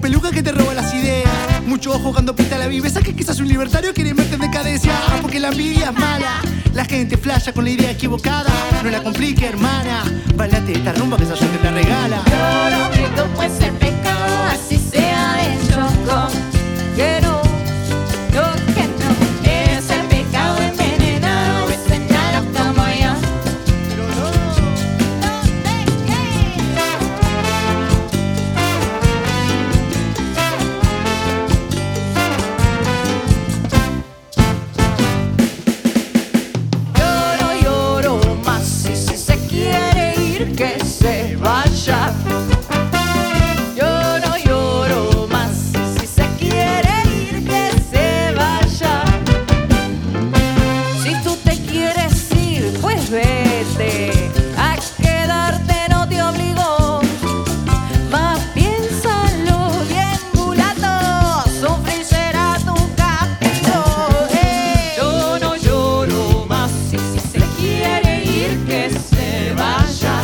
peluca que te roba las ideas. Mucho ojo cuando pinta la viveza, que quizás un libertario quiere verte en decadencia. Porque la envidia es mala, la gente flasha con la idea equivocada. No la complique, hermana, bailate esta rumba que esa gente te regala. Yo no grito pues el pecado, así sea de choco. Que no, no, que no. Ese pecado envenenado es señalado como yo. Yo no lloro más y si se quiere ir que se vaya. Yo no lloro más y si se quiere ir que se vaya. Si tú te quieres ir, pues vete. A quedarte no te obligo. Más piénsalo bien, mulato. Sufrir será tu castigo. Yo no lloro más y si se quiere ir que se vaya.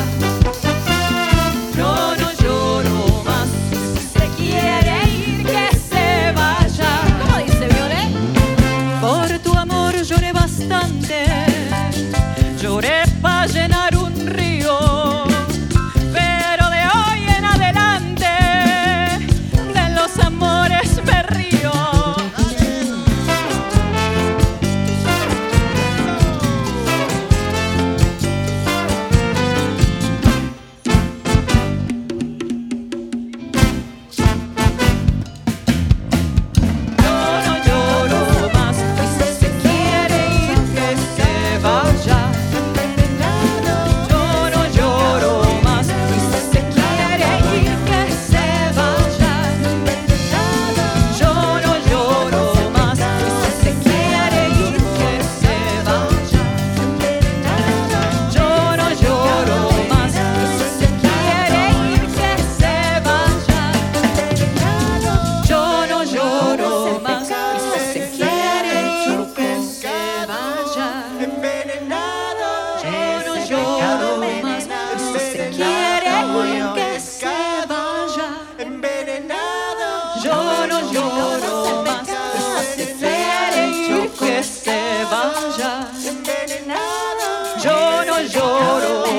Yo no lloro más y si se quiere ir que se vaya. ¿Cómo dice Violet? Por tu amor lloré bastante. Lloré para llenar un río. Pero de hoy en adelante de los amores me río. Yo no lloro más y si se quiere ir que se vaya. Yo no lloro más y si se quiere ir que se vaya. Yo no lloro más y si se quiere ir que se vaya. Yo no lloro más y si se quiere ir que se vaya. Yo no lloro más y si se quiere ir que se vaya. Yo no lloro más y si se quiere ir que se vaya. Yo no lloro más y si se quiere ir que se vaya. Yo no lloro